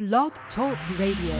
Blog Talk Radio.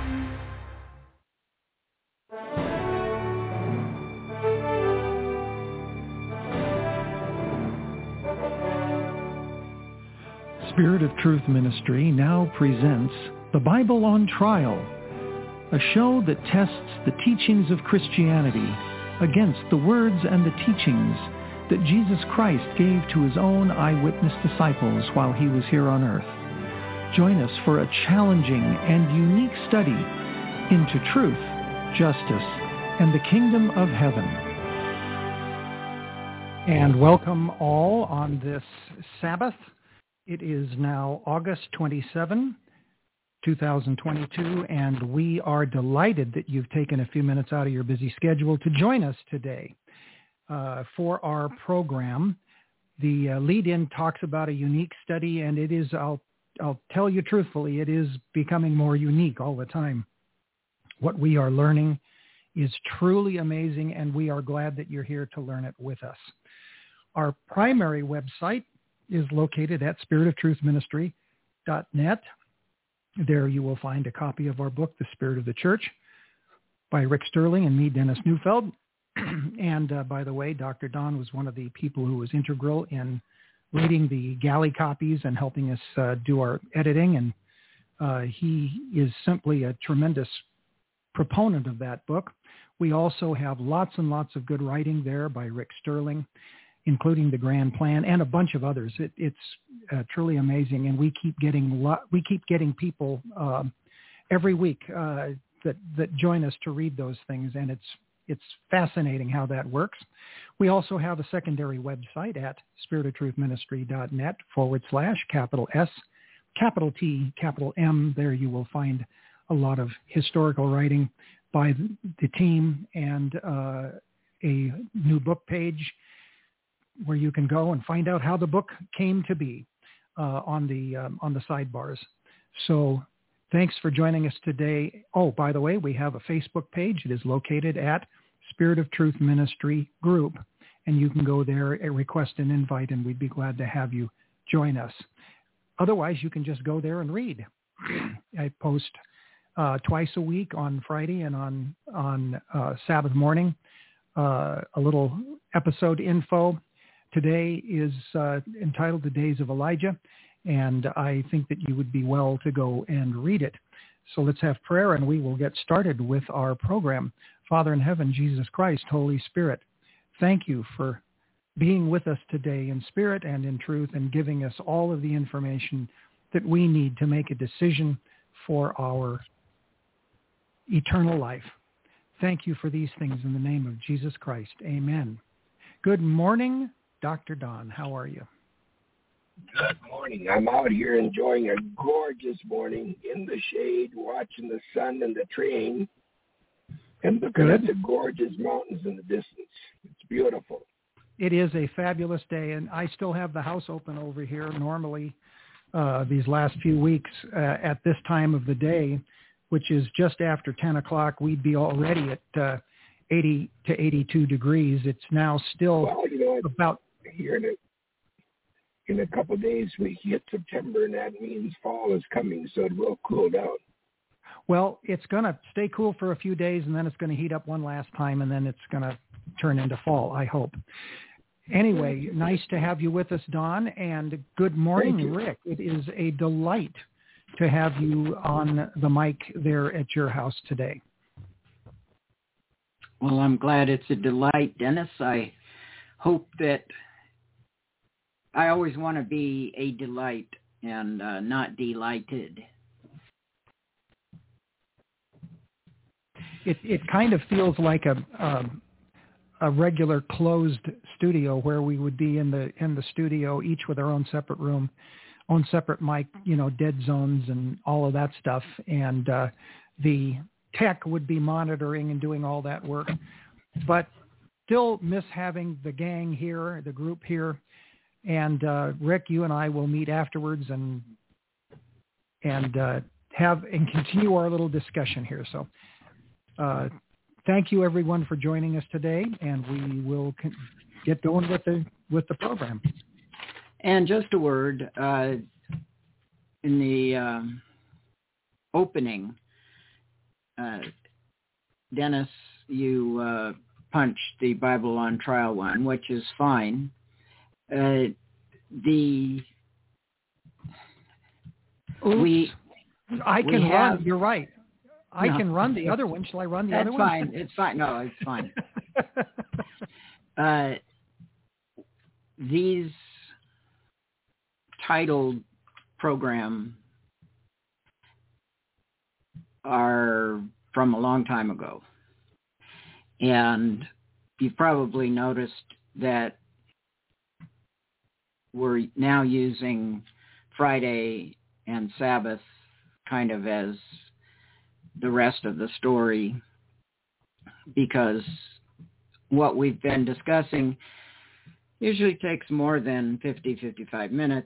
Spirit of Truth Ministry now presents The Bible on Trial, a show that tests the teachings of Christianity against the words and the teachings that Jesus Christ gave to his own eyewitness disciples while he was here on earth. Join us for a challenging and unique study into truth, justice, and the kingdom of heaven. And welcome all on this Sabbath. It is now August 27, 2022, and we are delighted that you've taken a few minutes out of your busy schedule to join us today for our program. The lead-in talks about a unique study, and it is, I'll tell you truthfully, it is becoming more unique all the time. What we are learning is truly amazing, and we are glad that you're here to learn it with us. Our primary website is located at spiritoftruthministry.net. There you will find a copy of our book, The Spirit of the Church, by Rick Sterling and me, Dennis Neufeld. And by the way, Dr. Don was one of the people who was integral in reading the galley copies and helping us do our editing. And he is simply a tremendous proponent of that book. We also have lots and lots of good writing there by Rick Sterling, including the Grand Plan and a bunch of others. It's truly amazing, and we keep getting people every week that join us to read those things, and it's fascinating how that works. We also have a secondary website at spiritoftruthministry.net /S, capital T, capital M. There you will find a lot of historical writing by the team and a new book page where you can go and find out how the book came to be on the sidebars. So thanks for joining us today. Oh, by the way, we have a Facebook page. It is located at Spirit of Truth Ministry Group, and you can go there and request an invite, and we'd be glad to have you join us. Otherwise, you can just go there and read. I post twice a week on Friday and on Sabbath morning a little episode info. Today is entitled The Days of Elijah, and I think that you would be well to go and read it. So let's have prayer, and we will get started with our program. Father in heaven, Jesus Christ, Holy Spirit, thank you for being with us today in spirit and in truth and giving us all of the information that we need to make a decision for our eternal life. Thank you for these things in the name of Jesus Christ. Amen. Good morning, Dr. Don. How are you? Good morning. I'm out here enjoying a gorgeous morning in the shade, watching the sun and the train, and looking at the gorgeous mountains in the distance. It's beautiful. It is a fabulous day, and I still have the house open over here. Normally, these last few weeks at this time of the day, which is just after 10 o'clock, we'd be already at 80 to 82 degrees. It's now still about... Here in a couple of days, we hit September, and that means fall is coming, so it will cool down. Well, it's going to stay cool for a few days, and then it's going to heat up one last time, and then it's going to turn into fall, I hope. Anyway, nice to have you with us, Don, and good morning, Rick. It is a delight to have you on the mic there at your house today. Well, I'm glad it's a delight, Dennis. I hope that I always want to be a delight and not delighted. It kind of feels like a regular closed studio where we would be in the studio, each with our own separate room, own separate mic, dead zones and all of that stuff. And the tech would be monitoring and doing all that work, but still miss having the gang here, the group here. And Rick, you and I will meet afterwards and continue our little discussion here. So thank you, everyone, for joining us today, and we will get going with the program. And just a word, in the opening, Dennis, you punched the Bible on Trial one, which is fine. I can run. You're right. I can run the other one. Shall I run the other one? That's fine. It's fine. No, it's fine. These titled program are from a long time ago. And you've probably noticed that we're now using Friday and Sabbath kind of as the rest of the story, because what we've been discussing usually takes more than 55 minutes,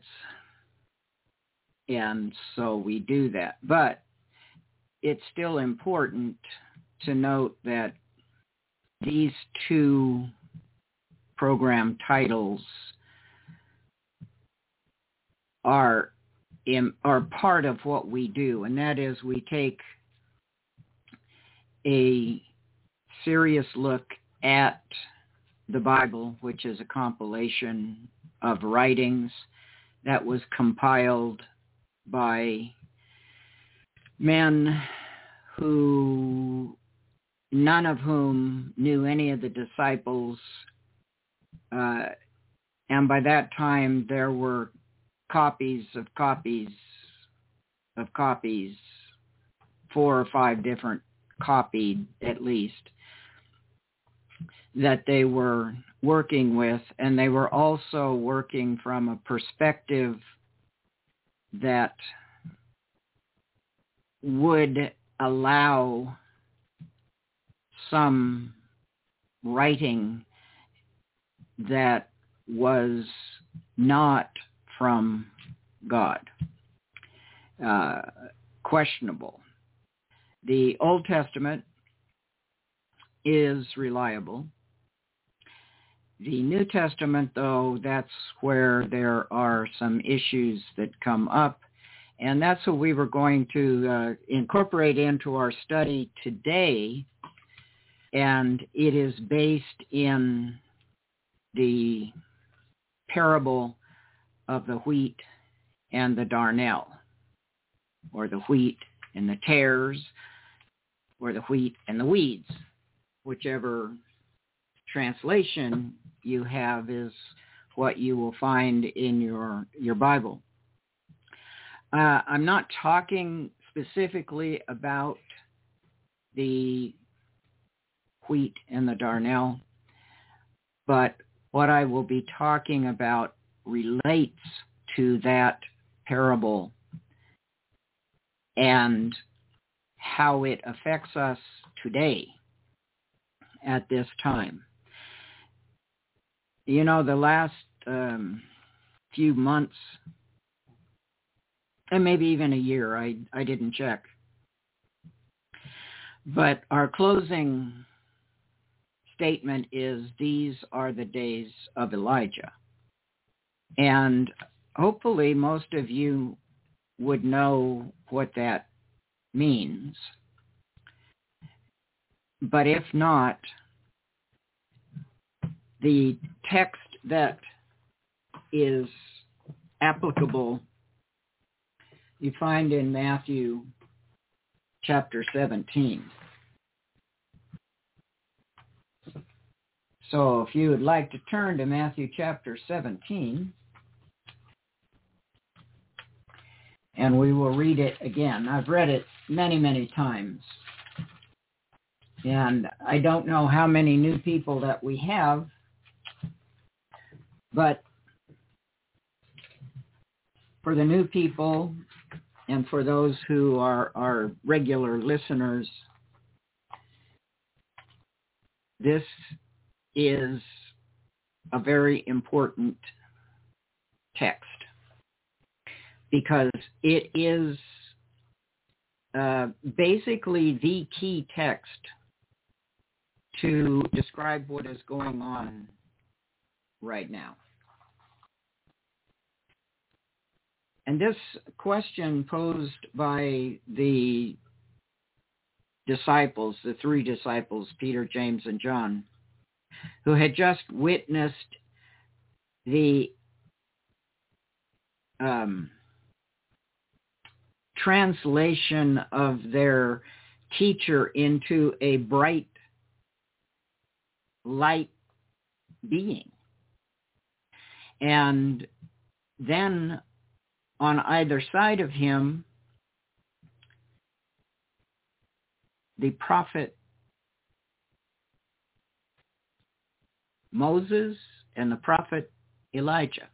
and so we do that. But it's still important to note that these two program titles are part of what we do, and that is we take a serious look at the Bible, which is a compilation of writings that was compiled by men who, none of whom knew any of the disciples, and by that time there were copies, 4 or 5 different copied at least, that they were working with, and they were also working from a perspective that would allow some writing that was not from God. Questionable. The Old Testament is reliable. The New Testament, though, that's where there are some issues that come up, and that's what we were going to incorporate into our study today, and it is based in the parable of the wheat and the darnel, or the wheat and the tares, or the wheat and the weeds. Whichever translation you have is what you will find in your Bible. I'm not talking specifically about the wheat and the darnel, but what I will be talking about relates to that parable and how it affects us today at this time. You know, the last few months, and maybe even a year, I didn't check, but our closing statement is, these are the days of Elijah. And hopefully most of you would know what that means. But if not, the text that is applicable you find in Matthew chapter 17. So if you would like to turn to Matthew chapter 17, and we will read it again. I've read it many, many times. And I don't know how many new people that we have, but for the new people and for those who are our regular listeners, this is a very important text because it is basically the key text to describe what is going on right now. And this question posed by the disciples, the three disciples, Peter, James, and John, who had just witnessed the translation of their teacher into a bright light being. And then on either side of him, the prophet Moses and the prophet Elijah.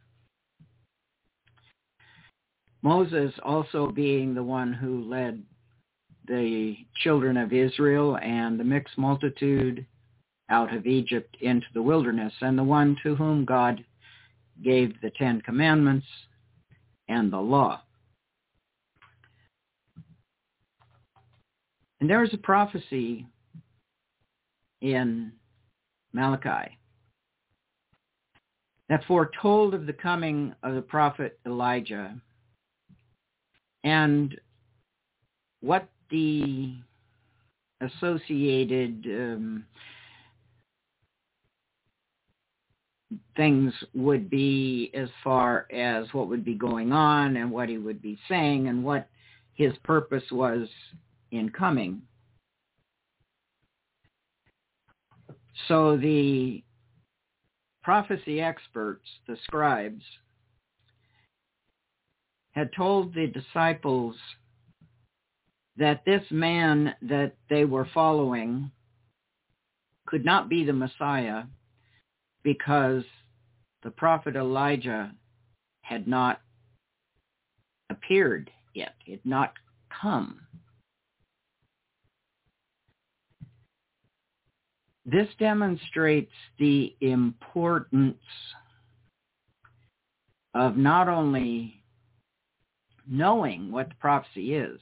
Moses also being the one who led the children of Israel and the mixed multitude out of Egypt into the wilderness, and the one to whom God gave the Ten Commandments and the law. And there is a prophecy in Malachi that foretold of the coming of the prophet Elijah and what the associated things would be as far as what would be going on and what he would be saying and what his purpose was in coming. So the prophecy experts, the scribes, had told the disciples that this man that they were following could not be the Messiah because the prophet Elijah had not appeared yet, had not come. This demonstrates the importance of not only knowing what the prophecy is,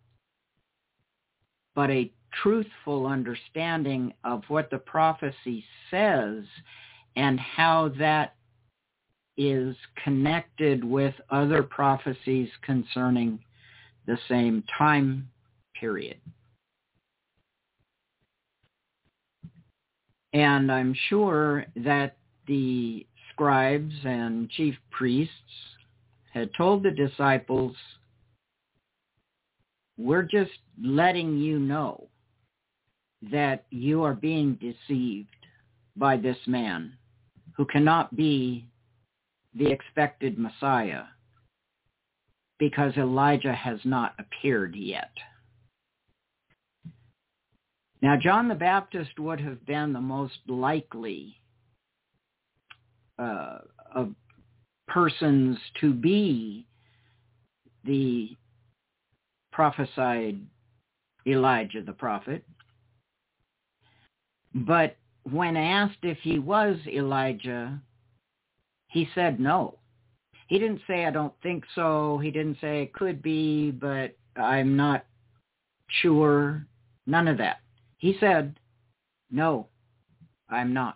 but a truthful understanding of what the prophecy says and how that is connected with other prophecies concerning the same time period. And I'm sure that the scribes and chief priests had told the disciples, we're just letting you know that you are being deceived by this man who cannot be the expected Messiah because Elijah has not appeared yet. Now, John the Baptist would have been the most likely of persons to be the prophesied Elijah the prophet. But when asked if he was Elijah, he said no. He didn't say, I don't think so. He didn't say it could be, but I'm not sure. None of that. He said, no, I'm not.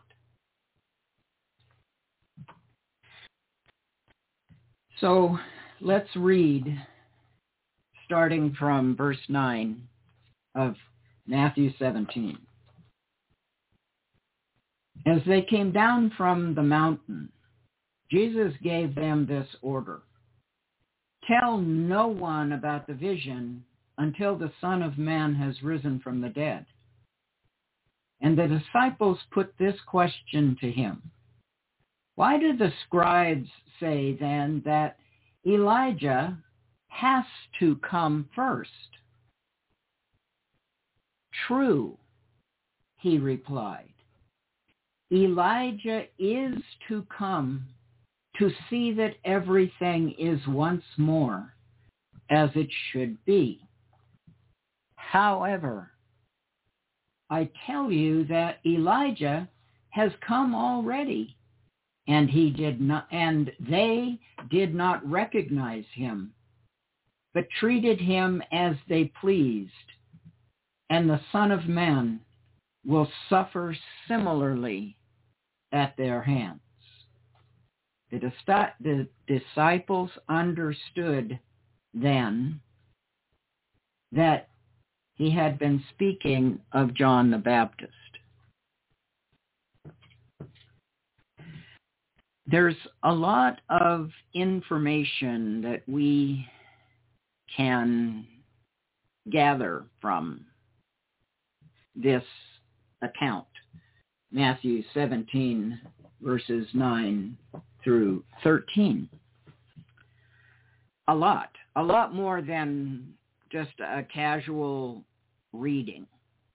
So let's read, starting from verse 9 of Matthew 17. As they came down from the mountain, Jesus gave them this order. Tell no one about the vision until the Son of Man has risen from the dead. And the disciples put this question to him. Why do the scribes say then that Elijah has to come first? True, he replied. Elijah is to come to see that everything is once more as it should be. However, I tell you that Elijah has come already, and they did not recognize him, but treated him as they pleased, and the Son of Man will suffer similarly at their hands. The disciples understood then that he had been speaking of John the Baptist. There's a lot of information that we can gather from this account, Matthew 17, verses 9 through 13. A lot more than just a casual reading.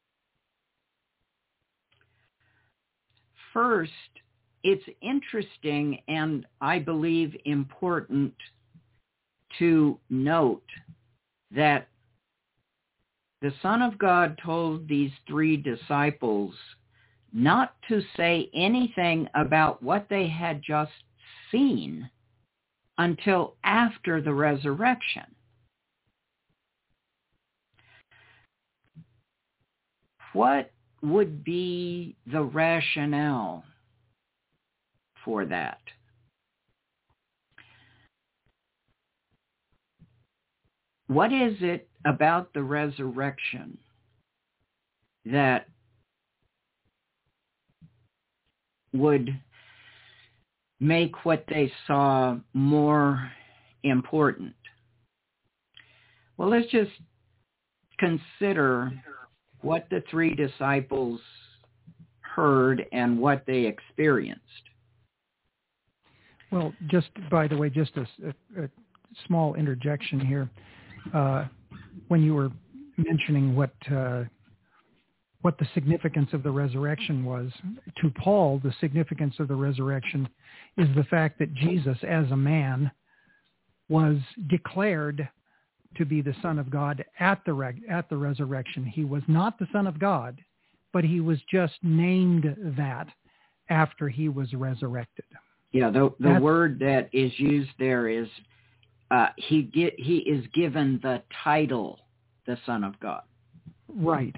First, it's interesting and I believe important to note that the Son of God told these three disciples not to say anything about what they had just seen until after the resurrection. What would be the rationale for that? What is it about the resurrection that would make what they saw more important? Well, let's just consider what the three disciples heard and what they experienced. Well, just by the way, just a small interjection here. When you were mentioning what the significance of the resurrection was, to Paul, the significance of the resurrection is the fact that Jesus, as a man, was declared to be the Son of God at the resurrection. He was not the Son of God, but he was just named that after he was resurrected. Yeah, the word that is used there is he is given the title, the Son of God. Right.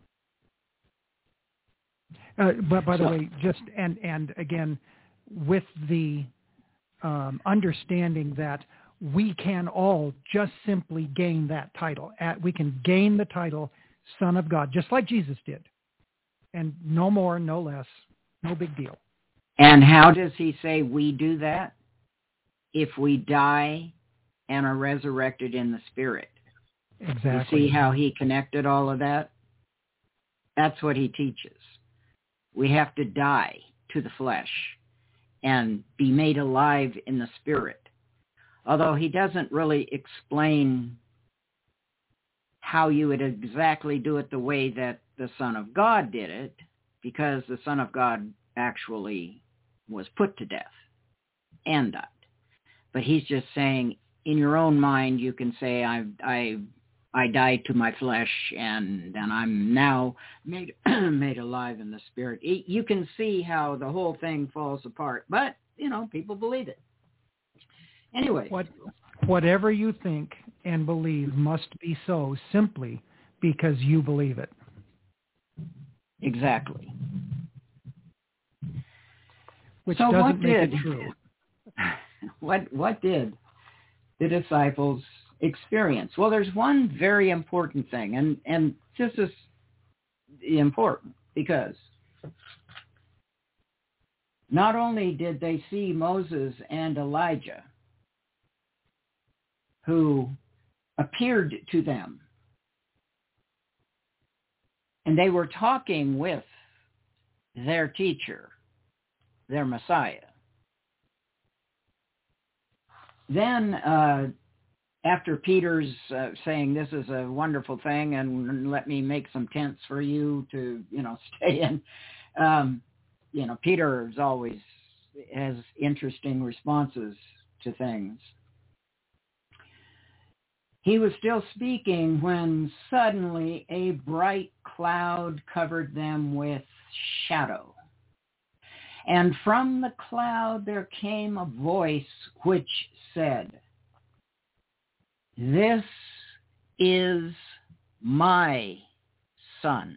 But by the way, just and again, with the understanding that we can all just simply gain that title. We can gain the title Son of God, just like Jesus did. And no more, no less, no big deal. And how does he say we do that? If we die and are resurrected in the Spirit. Exactly. You see how he connected all of that? That's what he teaches. We have to die to the flesh and be made alive in the Spirit. Although he doesn't really explain how you would exactly do it the way that the Son of God did it, because the Son of God actually was put to death and died. But he's just saying, in your own mind, you can say, I died to my flesh, and I'm now made alive in the Spirit. You can see how the whole thing falls apart. But, people believe it. Anyway. Whatever you think and believe must be so simply because you believe it. Exactly. Which doesn't make it true. What did the disciples experience? Well, there's one very important thing, and this is important because not only did they see Moses and Elijah, who appeared to them, and they were talking with their teacher, their Messiah. Then after Peter's saying, this is a wonderful thing, and let me make some tents for you to, stay in, Peter always has interesting responses to things. He was still speaking when suddenly a bright cloud covered them with shadow. And from the cloud there came a voice which said, "This is my Son,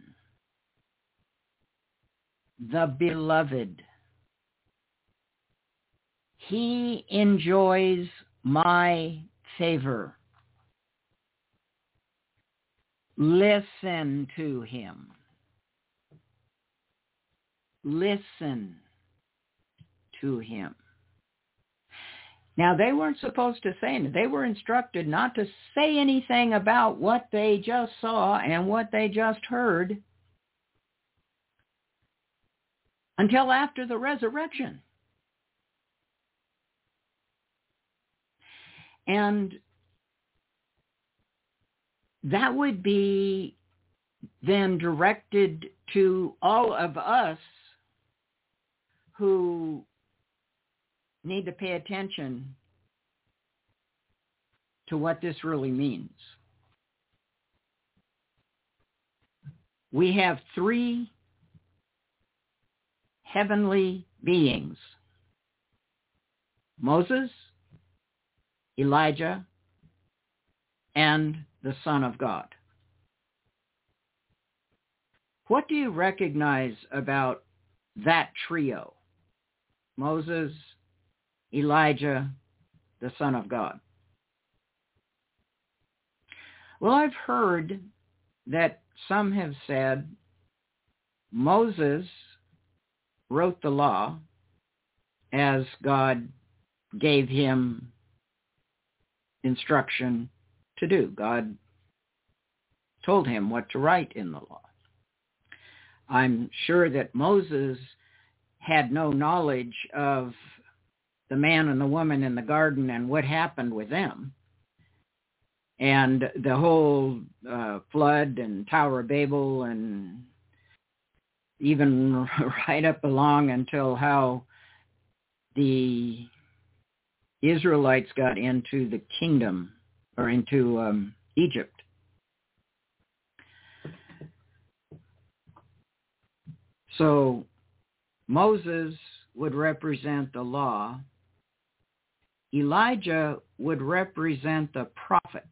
the beloved. He enjoys my favor. Listen to him. Listen to him. Now, they weren't supposed to say anything. They were instructed not to say anything about what they just saw and what they just heard until after the resurrection. And that would be then directed to all of us who need to pay attention to what this really means. We have three heavenly beings: Moses, Elijah, and the Son of God. What do you recognize about that trio? Moses, Elijah, the Son of God. Well, I've heard that some have said Moses wrote the law as God gave him instruction to do. God told him what to write in the law. I'm sure that Moses had no knowledge of the man and the woman in the garden and what happened with them, and the whole flood and Tower of Babel, and even right up along until how the Israelites got into the kingdom, or into Egypt. So Moses would represent the law. Elijah would represent the prophets.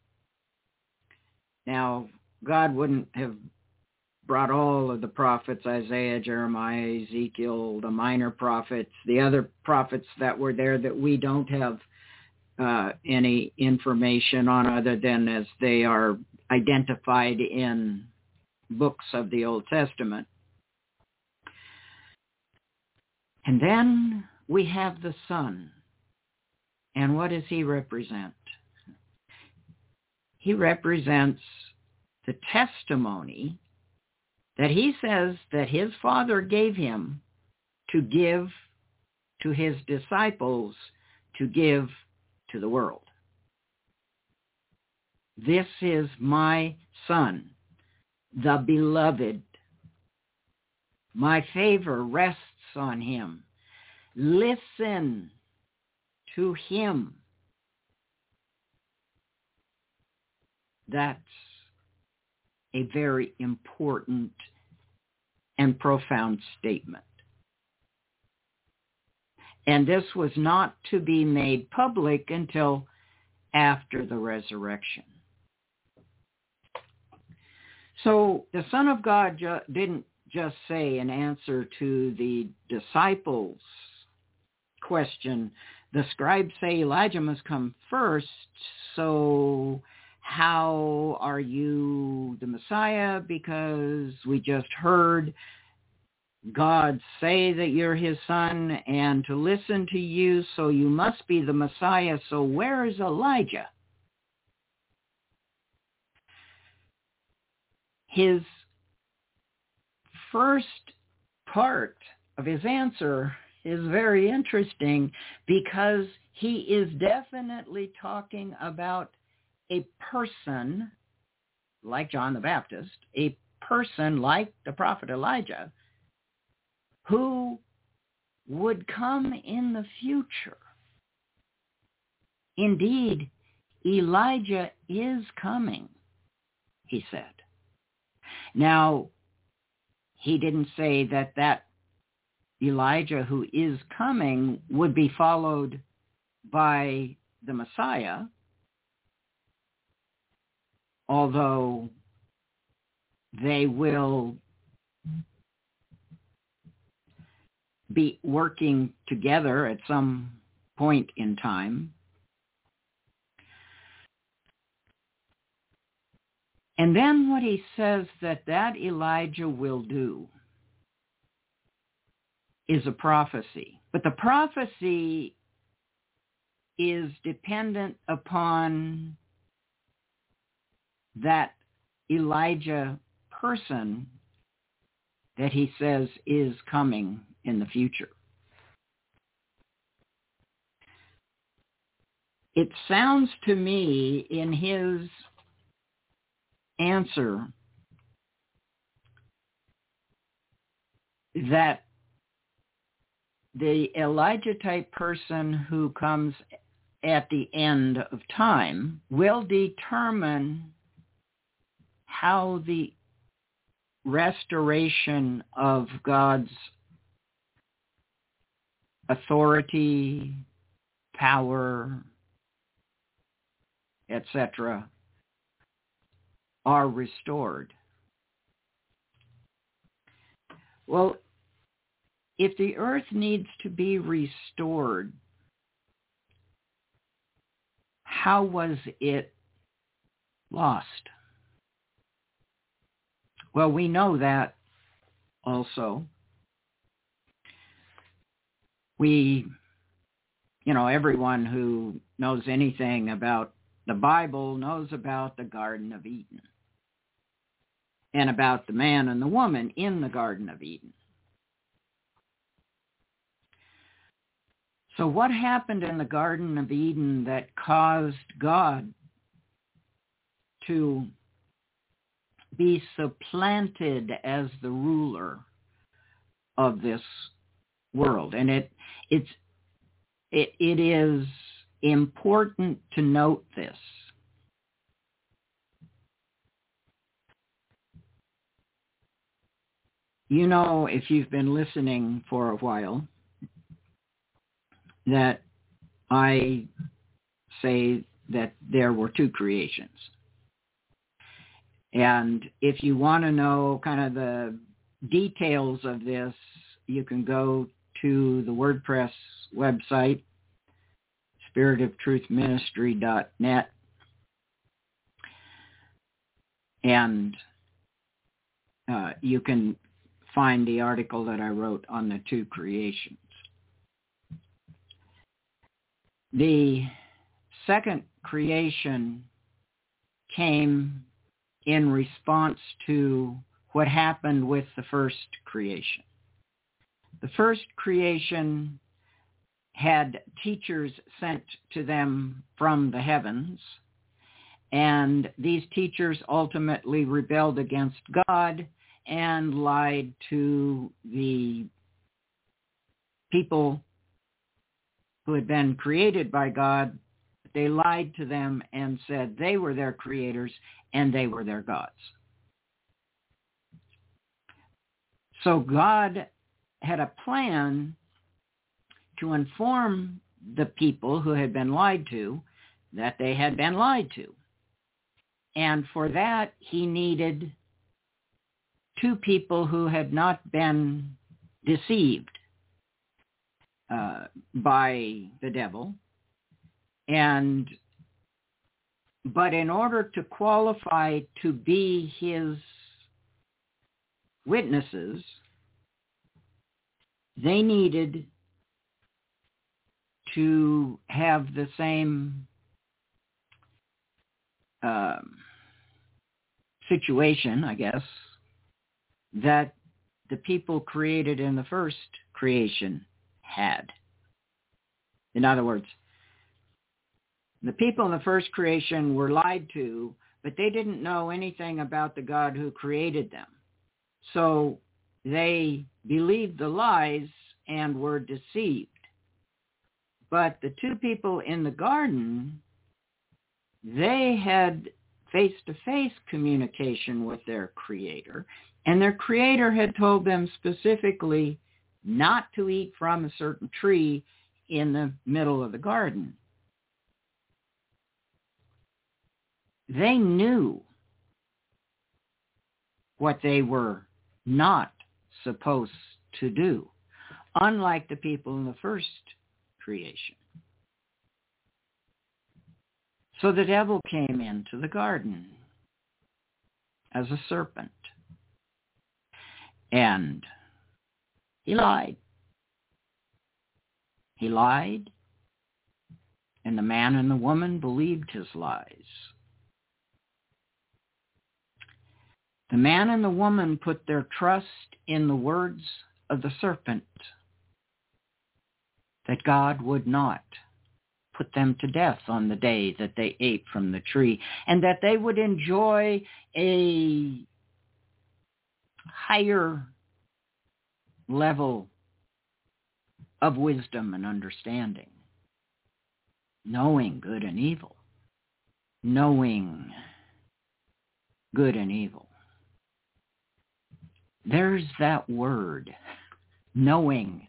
Now, God wouldn't have brought all of the prophets, Isaiah, Jeremiah, Ezekiel, the minor prophets, the other prophets that were there that we don't have any information on other than as they are identified in books of the Old Testament. And then we have the Son. And what does he represent? He represents the testimony that he says that his Father gave him to give to his disciples, to give to the world. This is my Son, the beloved. My favor rests on him. Listen to him. That's a very important and profound statement. And this was not to be made public until after the resurrection. So the Son of God didn't just say in answer to the disciples' question, the scribes say Elijah must come first, so how are you the Messiah? Because we just heard God say that you're his Son and to listen to you, so you must be the Messiah. So where is Elijah? His first part of his answer is very interesting because he is definitely talking about a person like John the Baptist, a person like the prophet Elijah, who would come in the future. Indeed, Elijah is coming, he said. Now, he didn't say that that Elijah who is coming would be followed by the Messiah, although they will be working together at some point in time. And then what he says that Elijah will do is a prophecy. But the prophecy is dependent upon that Elijah person that he says is coming in the future. It sounds to me in his answer that the Elijah type person who comes at the end of time will determine how the restoration of God's authority, power, etc., are restored. Well, if the earth needs to be restored, how was it lost? Well, we know that also. Everyone who knows anything about the Bible knows about the Garden of Eden and about the man and the woman in the Garden of Eden. So what happened in the Garden of Eden that caused God to be supplanted as the ruler of this world? And it is important to note this. If you've been listening for a while, that I say that there were two creations. And if you want to know kind of the details of this, you can go to the WordPress website, spiritofTruthMinistry.net, and you can find the article that I wrote on the two creations. The second creation came in response to what happened with the first creation. The first creation had teachers sent to them from the heavens, and these teachers ultimately rebelled against God and lied to the people who had been created by God. They lied to them and said they were their creators and they were their gods. So God had a plan to inform the people who had been lied to that they had been lied to. And for that, he needed two people who had not been deceived by the devil. But in order to qualify to be his witnesses, they needed to have the same situation, I guess, that the people created in the first creation had. In other words, the people in the first creation were lied to, but they didn't know anything about the God who created them. So they believed the lies and were deceived. But the two people in the garden, they had face-to-face communication with their Creator, and their Creator had told them specifically not to eat from a certain tree in the middle of the garden. They knew what they were not supposed to do, unlike the people in the first creation. So the devil came into the garden as a serpent, and he lied. He lied, and the man and the woman believed his lies. The man and the woman put their trust in the words of the serpent, that God would not put them to death on the day that they ate from the tree, and that they would enjoy a higher level of wisdom and understanding, knowing good and evil, knowing good and evil. There's that word, knowing.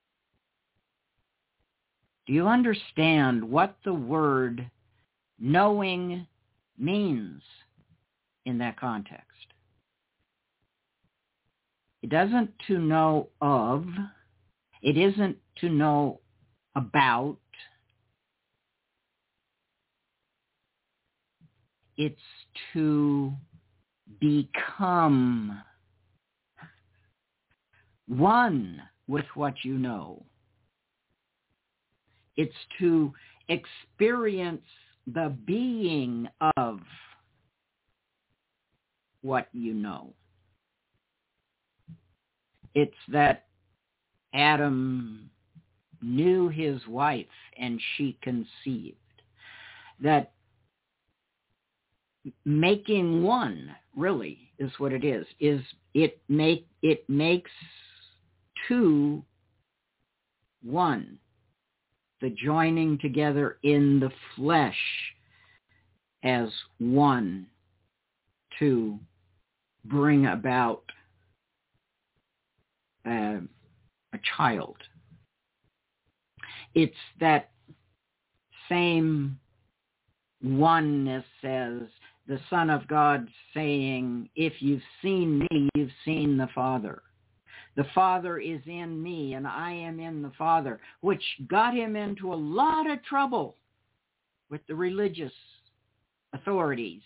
Do you understand what the word knowing means in that context? It doesn't to know of. It isn't to know about. It's to become one with what you know. It's to experience the being of what you know. It's that Adam knew his wife and she conceived. That making one really is what it is it makes two one. The joining together in the flesh as one to bring about a child. It's that same oneness as the Son of God saying, if you've seen me, you've seen the Father. The Father is in me and I am in the Father, which got him into a lot of trouble with the religious authorities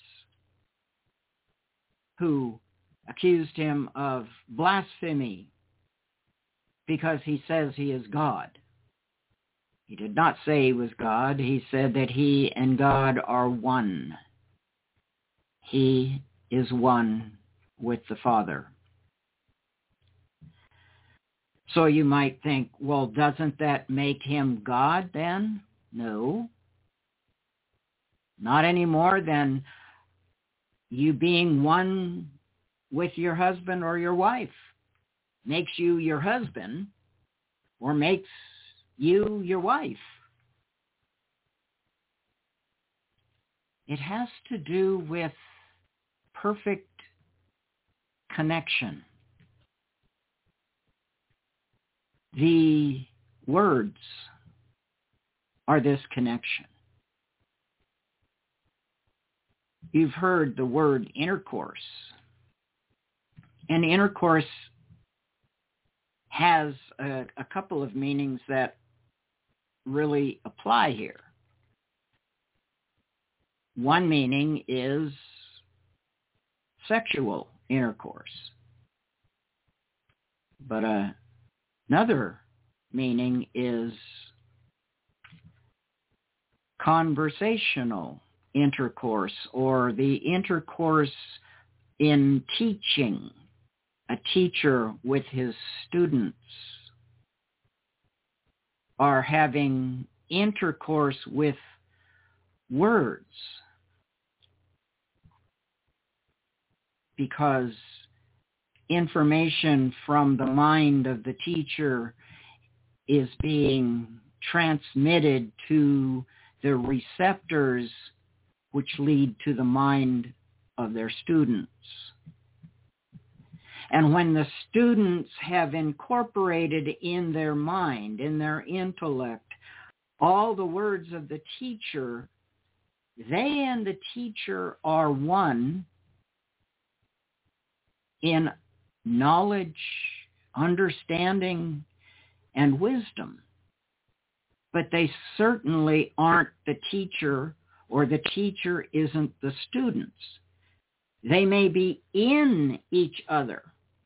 who accused him of blasphemy because he says he is God. He did not say he was God. He said that he and God are one. He is one with the Father. So you might think, well, doesn't that make him God then? No. Not any more than you being one with your husband or your wife makes you your husband or makes you your wife. It has to do with perfect connection. The words are this connection. You've heard the word intercourse. And intercourse has a couple of meanings that really apply here. One meaning is sexual intercourse. But another meaning is conversational intercourse, or the intercourse in teaching, a teacher with his students, are having intercourse with words, because information from the mind of the teacher is being transmitted to the receptors which lead to the mind of their students. And when the students have incorporated in their mind, in their intellect, all the words of the teacher, they and the teacher are one in knowledge, understanding, and wisdom. But they certainly aren't the teacher or the teacher isn't the students. They may be in each other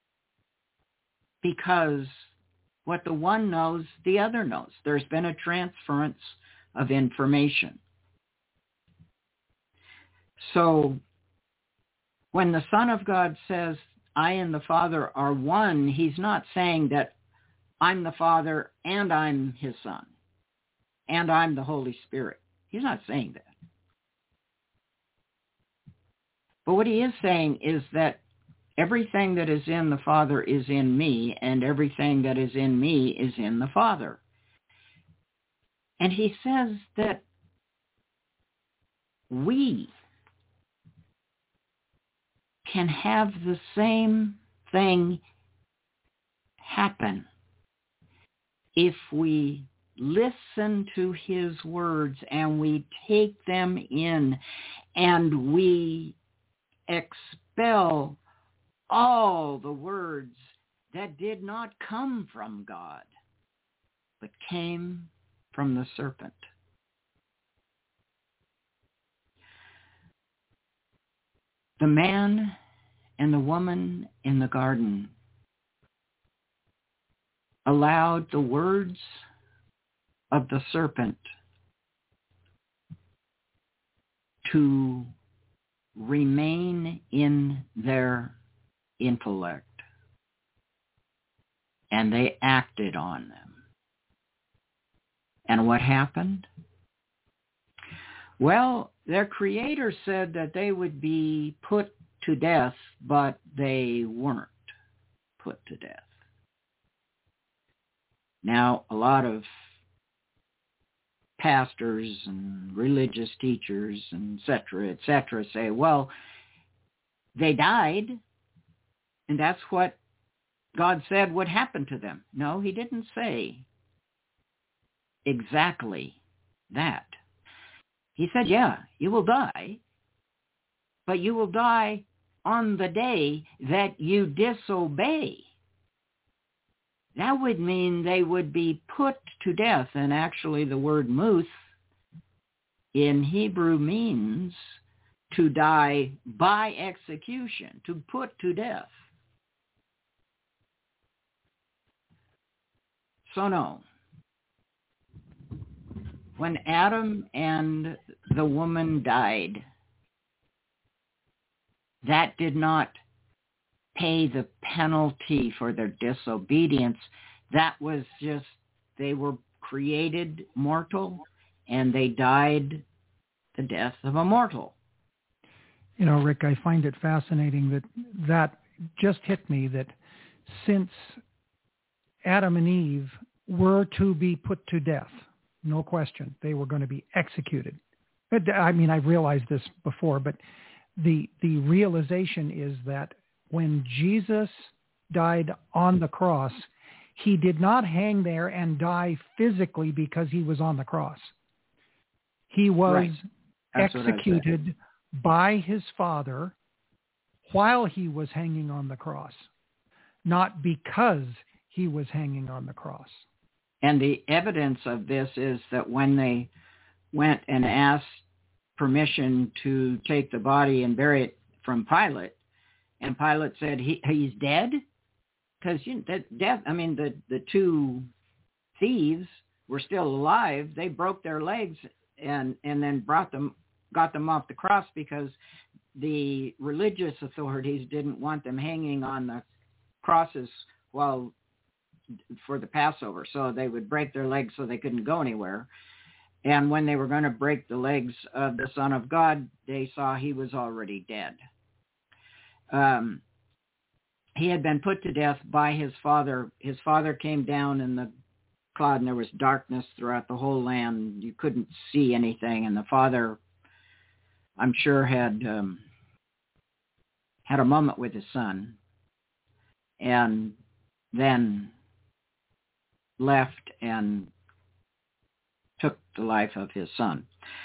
because what the one knows, the other knows. There's been a transference of information. So when the Son of God says, I and the Father are one, he's not saying that I'm the Father and I'm his Son and I'm the Holy Spirit. He's not saying that. But what he is saying is that everything that is in the Father is in me, and everything that is in me is in the Father. And he says that we can have the same thing happen if we listen to his words and we take them in and we expel all the words that did not come from God, but came from the serpent. The man and the woman in the garden allowed the words of the serpent to remain in their intellect, and they acted on them. And what happened? Well, their Creator said that they would be put to death, but they weren't put to death. Now, a lot of pastors and religious teachers and et cetera, say, well, they died, and that's what God said would happen to them. No, he didn't say exactly that. He said, yeah, you will die, but you will die on the day that you disobey. That would mean they would be put to death. And actually the word muth in Hebrew means to die by execution, to put to death. So no. When Adam and the woman died, that did not pay the penalty for their disobedience. That was just, they were created mortal and they died the death of a mortal. You know, Rick, I find it fascinating that just hit me that since Adam and Eve were to be put to death, no question, they were going to be executed. I mean, I've realized this before, but the realization is that when Jesus died on the cross, he did not hang there and die physically because he was on the cross. He was executed by his Father while he was hanging on the cross, not because he was hanging on the cross. And the evidence of this is that when they went and asked permission to take the body and bury it from Pilate, and Pilate said he's dead, because the two thieves were still alive. They broke their legs and then got them off the cross because the religious authorities didn't want them hanging on the crosses for the Passover. So they would break their legs so they couldn't go anywhere. And when they were going to break the legs of the Son of God, they saw he was already dead. He had been put to death by his father. His father came down in the cloud, and there was darkness throughout the whole land. You couldn't see anything. And the father, I'm sure, had a moment with his son, and then left and took the life of his son.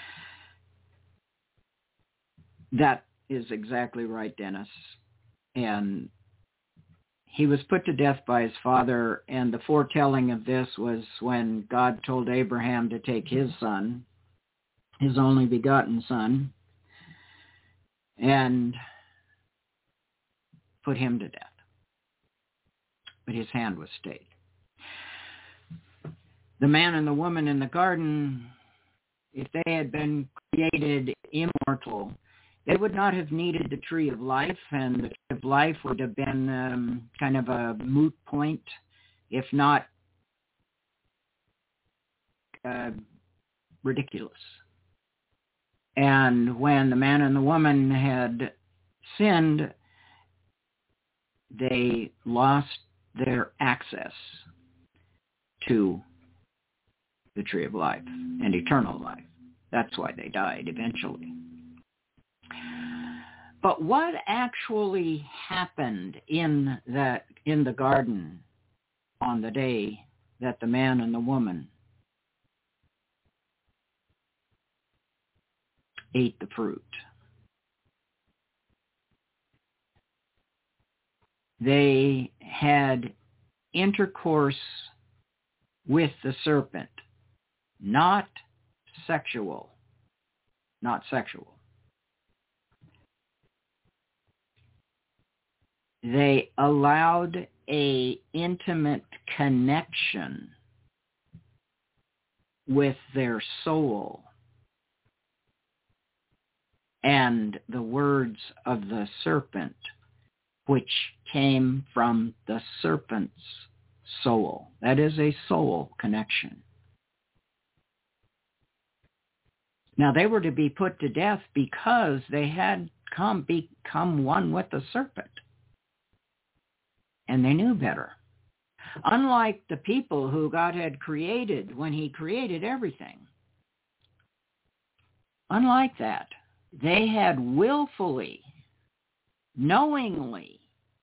That is exactly right, Dennis. And he was put to death by his father, and the foretelling of this was when God told Abraham to take his son, his only begotten Son, and put him to death. But his hand was stayed. The man and the woman in the garden, if they had been created immortal, they would not have needed the tree of life, and the tree of life would have been kind of a moot point, if not ridiculous. And when the man and the woman had sinned, they lost their access to the tree of life and eternal life. That's why they died eventually. But what actually happened in the garden on the day that the man and the woman ate the fruit? They had intercourse with the serpent, not sexual. They allowed an intimate connection with their soul and the words of the serpent, which came from the serpent's soul. That is a soul connection. Now, they were to be put to death because they had become one with the serpent. And they knew better. Unlike the people who God had created when he created everything. Unlike that, they had willfully, knowingly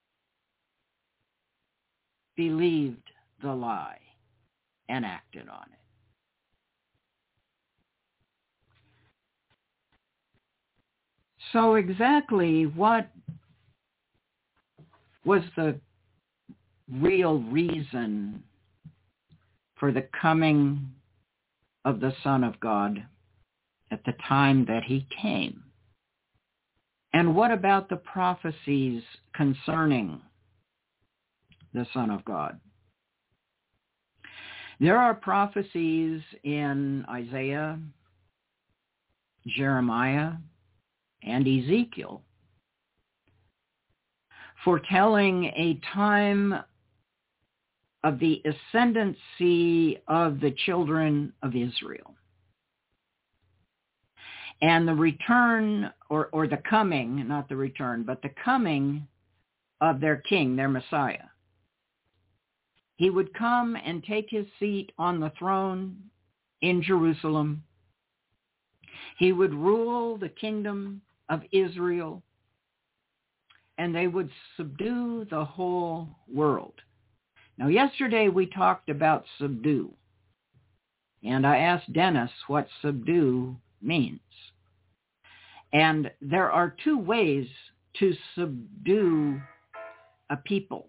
believed the lie and acted on it. So exactly what was the real reason for the coming of the Son of God at the time that he came? And what about the prophecies concerning the Son of God? There are prophecies in Isaiah, Jeremiah, and Ezekiel foretelling a time of the ascendancy of the children of Israel and the return, or the coming, not the return, but the coming of their king, their Messiah. He would come and take his seat on the throne in Jerusalem. He would rule the kingdom of Israel, and they would subdue the whole world. Now, yesterday we talked about subdue, and I asked Dennis what subdue means. And there are two ways to subdue a people.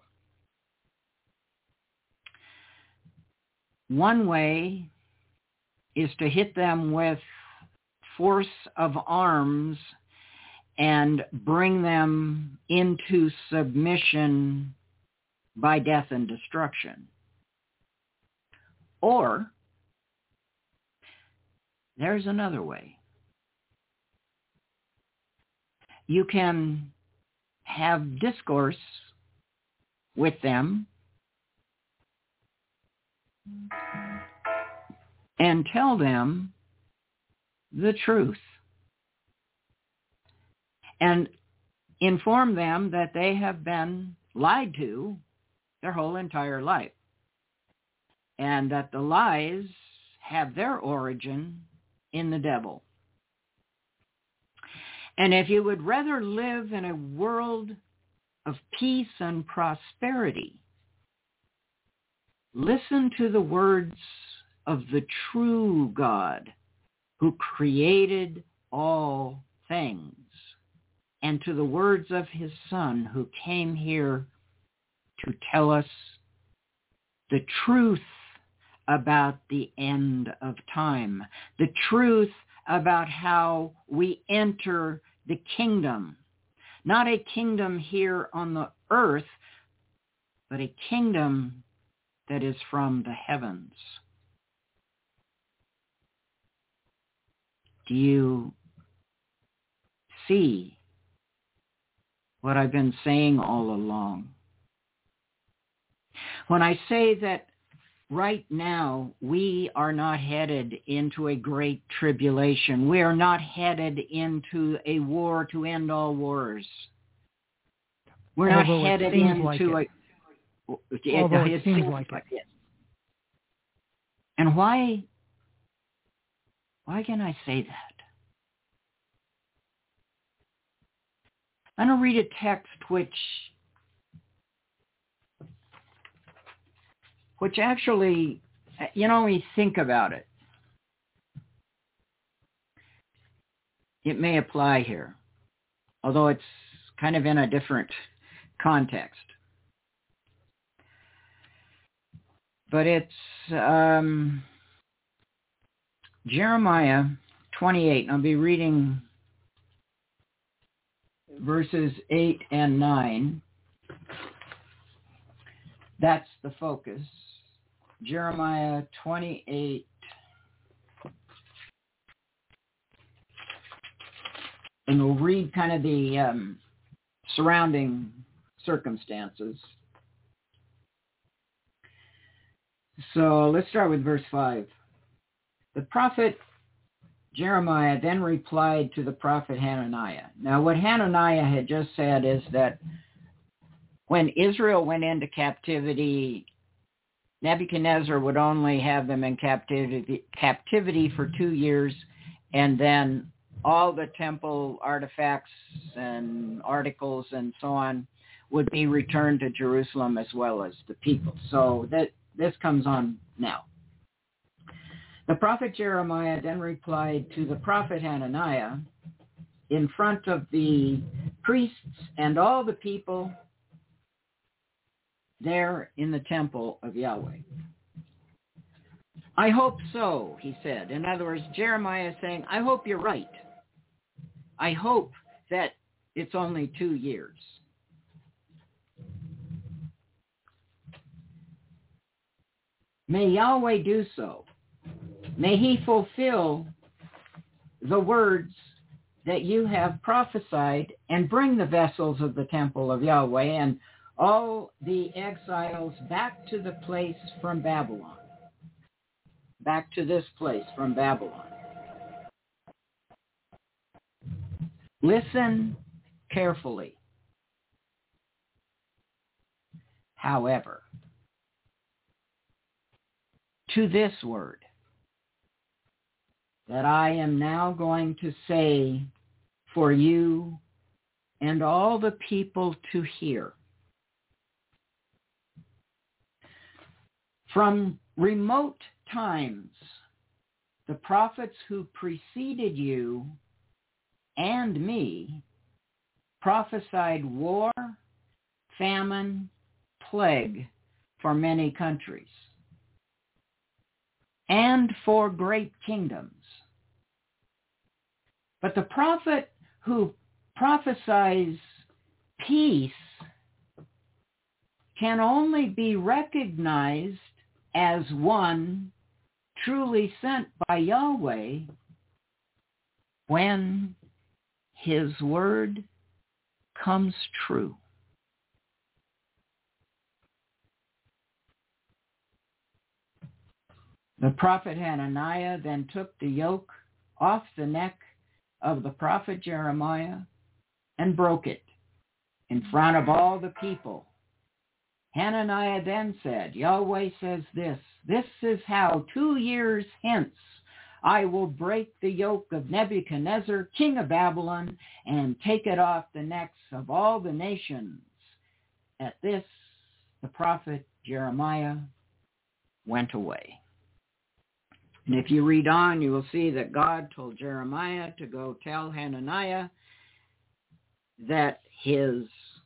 One way is to hit them with force of arms and bring them into submission by death and destruction. Or there's another way. You can have discourse with them and tell them the truth and inform them that they have been lied to their whole entire life and that the lies have their origin in the devil. And if you would rather live in a world of peace and prosperity, listen to the words of the true God who created all things, and to the words of his Son who came here to tell us the truth about the end of time, the truth about how we enter the kingdom. Not a kingdom here on the earth, but a kingdom that is from the heavens. Do you see what I've been saying all along? When I say that right now we are not headed into a great tribulation, we are not headed into a war to end all wars. We're not headed into a... Although it seems like it. And why can I say that? I'm going to read a text which actually, when you think about it, it may apply here, although it's kind of in a different context. But it's Jeremiah 28. I'll be reading verses 8 and 9. That's the focus. Jeremiah 28. And we'll read kind of the surrounding circumstances. So let's start with verse 5. The prophet Jeremiah then replied to the prophet Hananiah. Now, what Hananiah had just said is that when Israel went into captivity, Nebuchadnezzar would only have them in captivity for 2 years, and then all the temple artifacts and articles and so on would be returned to Jerusalem as well as the people. So that this comes on now. The prophet Jeremiah then replied to the prophet Hananiah in front of the priests and all the people there in the temple of Yahweh. I hope so, he said. In other words, Jeremiah is saying, I hope you're right. I hope that it's only 2 years. May Yahweh do so. May he fulfill the words that you have prophesied and bring the vessels of the temple of Yahweh and all the exiles back to the place from Babylon. Back to this place from Babylon. Listen carefully. However, to this word that I am now going to say for you and all the people to hear. From remote times, the prophets who preceded you and me prophesied war, famine, plague for many countries and for great kingdoms. But the prophet who prophesies peace can only be recognized as one truly sent by Yahweh when his word comes true. The prophet Hananiah then took the yoke off the neck of the prophet Jeremiah and broke it in front of all the people. Hananiah then said, Yahweh says this is how 2 years hence I will break the yoke of Nebuchadnezzar, king of Babylon, and take it off the necks of all the nations. At this, the prophet Jeremiah went away. And if you read on, you will see that God told Jeremiah to go tell Hananiah that his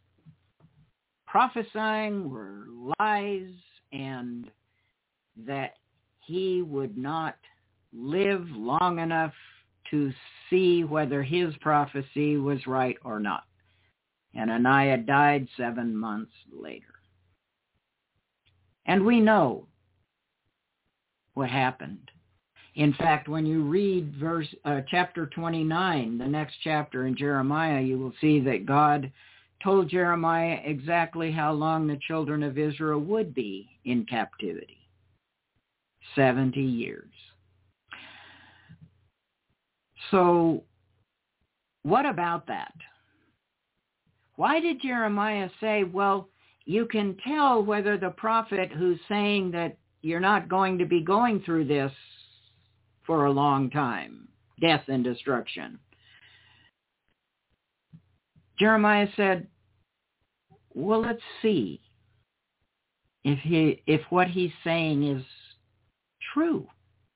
prophesying were lies and that he would not live long enough to see whether his prophecy was right or not. Hananiah died 7 months later. And we know what happened. In fact, when you read chapter 29, the next chapter in Jeremiah, you will see that God told Jeremiah exactly how long the children of Israel would be in captivity. 70 years. So what about that? Why did Jeremiah say, well, you can tell whether the prophet who's saying that you're not going to be going through this for a long time, death and destruction. Jeremiah said, well, let's see if what he's saying is true.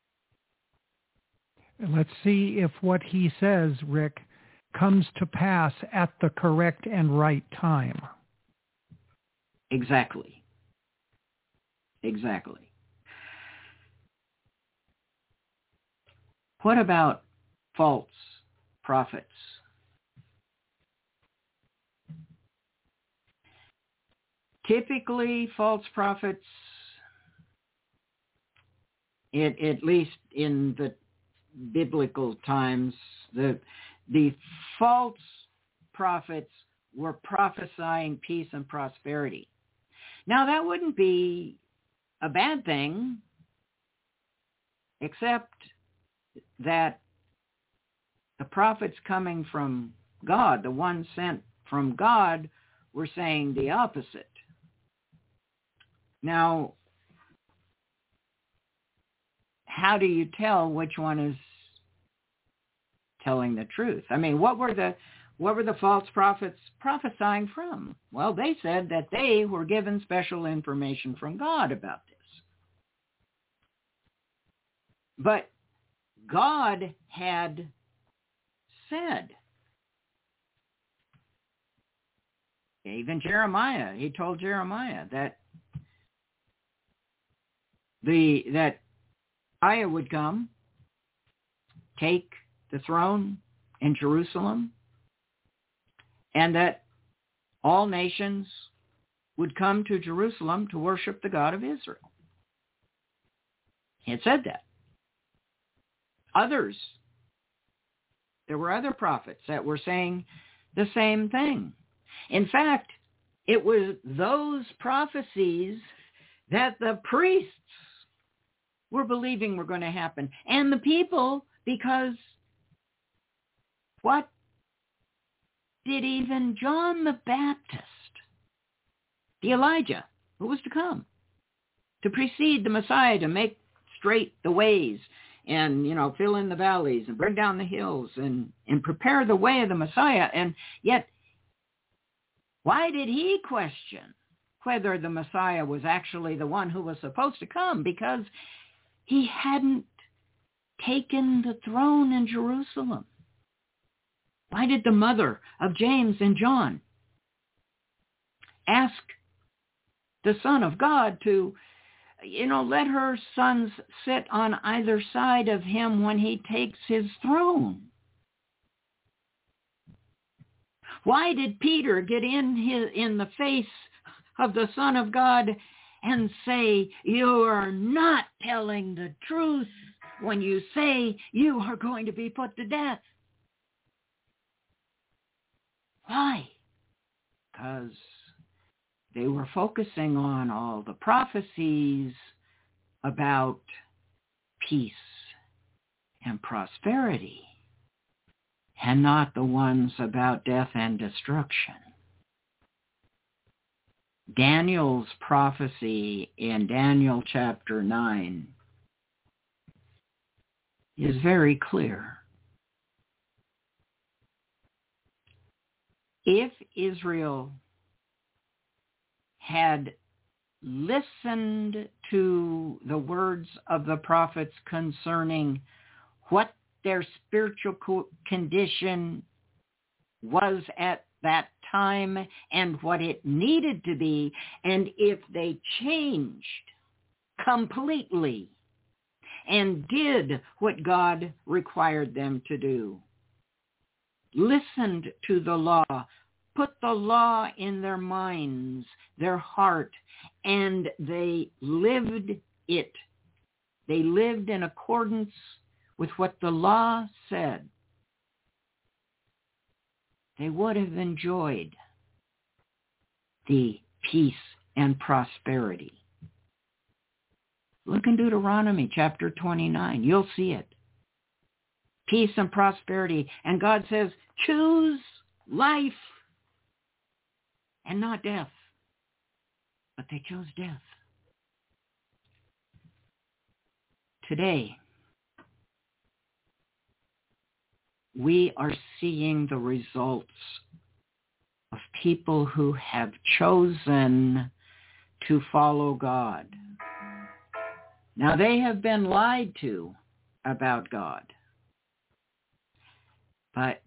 Let's see if what he says, Rick, comes to pass at the correct and right time. Exactly. What about false prophets? Typically, false prophets, at least in the biblical times, the false prophets were prophesying peace and prosperity. Now, that wouldn't be a bad thing, except that the prophets coming from God, the ones sent from God, were saying the opposite. Now, how do you tell which one is telling the truth? I mean, what were the false prophets prophesying from? Well, they said that they were given special information from God about this. But God had said, even Jeremiah, he told Jeremiah that Messiah would come, take the throne in Jerusalem, and that all nations would come to Jerusalem to worship the God of Israel. He had said that. There were other prophets that were saying the same thing. In fact, it was those prophecies that the priests were believing were going to happen. And the people, because what did even John the Baptist, the Elijah who was to come, to precede the Messiah, to make straight the ways and, fill in the valleys and bring down the hills and prepare the way of the Messiah. And yet, why did he question whether the Messiah was actually the one who was supposed to come? Because he hadn't taken the throne in Jerusalem. Why did the mother of James and John ask the Son of God to, let her sons sit on either side of him when he takes his throne? Why did Peter get in the face of the Son of God and say, you are not telling the truth when you say you are going to be put to death? Why? Because they were focusing on all the prophecies about peace and prosperity, and not the ones about death and destruction. Daniel's prophecy in Daniel chapter 9 is very clear. If Israel had listened to the words of the prophets concerning what their spiritual condition was at that time and what it needed to be, and if they changed completely and did what God required them to do. Listened to the law, put the law in their minds, their heart, and they lived it. They lived in accordance with what the law said. They would have enjoyed the peace and prosperity. Look in Deuteronomy chapter 29. You'll see it. Peace and prosperity. And God says, choose life and not death. But they chose death. Today, we are seeing the results of people who have chosen to follow God. Now, they have been lied to about God, but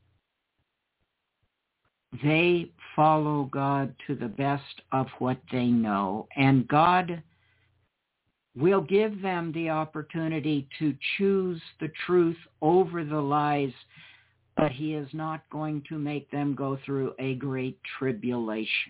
they follow God to the best of what they know, and God will give them the opportunity to choose the truth over the lies, but he is not going to make them go through a great tribulation.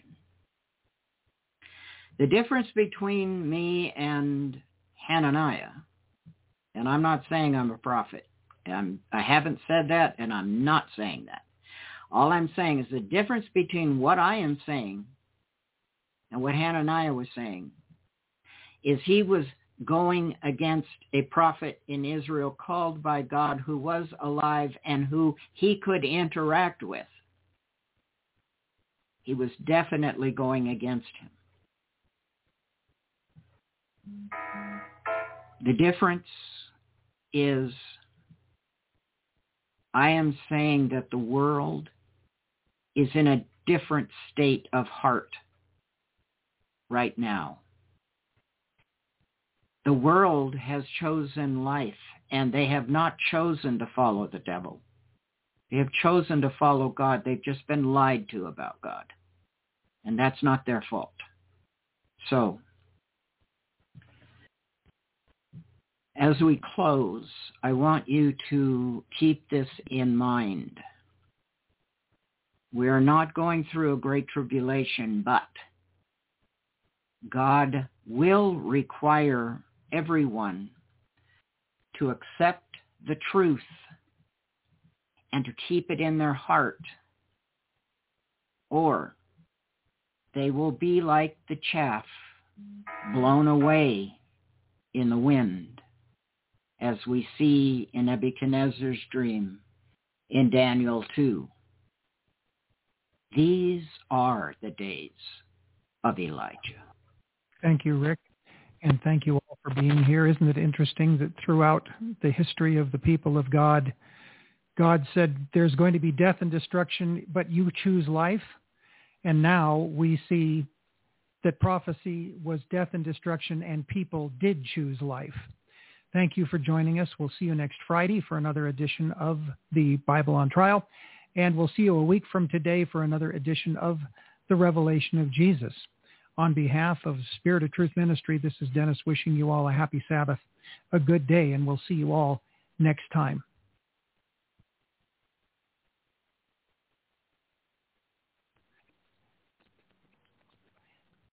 The difference between me and Hananiah, and I'm not saying I'm a prophet. I haven't said that, and I'm not saying that. All I'm saying is the difference between what I am saying and what Hananiah was saying is he was going against a prophet in Israel called by God who was alive and who he could interact with. He was definitely going against him. The difference is I am saying that the world is in a different state of heart right now. The world has chosen life, and they have not chosen to follow the devil. They have chosen to follow God. They've just been lied to about God, and that's not their fault. So, as we close, I want you to keep this in mind. We are not going through a great tribulation, but God will require everyone to accept the truth and to keep it in their heart, or they will be like the chaff blown away in the wind, as we see in Nebuchadnezzar's dream in Daniel 2. These are the days of Elijah. Thank you, Rick, and thank you all for being here. Isn't it interesting that throughout the history of the people of God, God said there's going to be death and destruction, but you choose life? And now we see that prophecy was death and destruction, and people did choose life. Thank you for joining us. We'll see you next Friday for another edition of the Bible on Trial. And we'll see you a week from today for another edition of the Revelation of Jesus. On behalf of Spirit of Truth Ministry, this is Dennis wishing you all a happy Sabbath, a good day, and we'll see you all next time.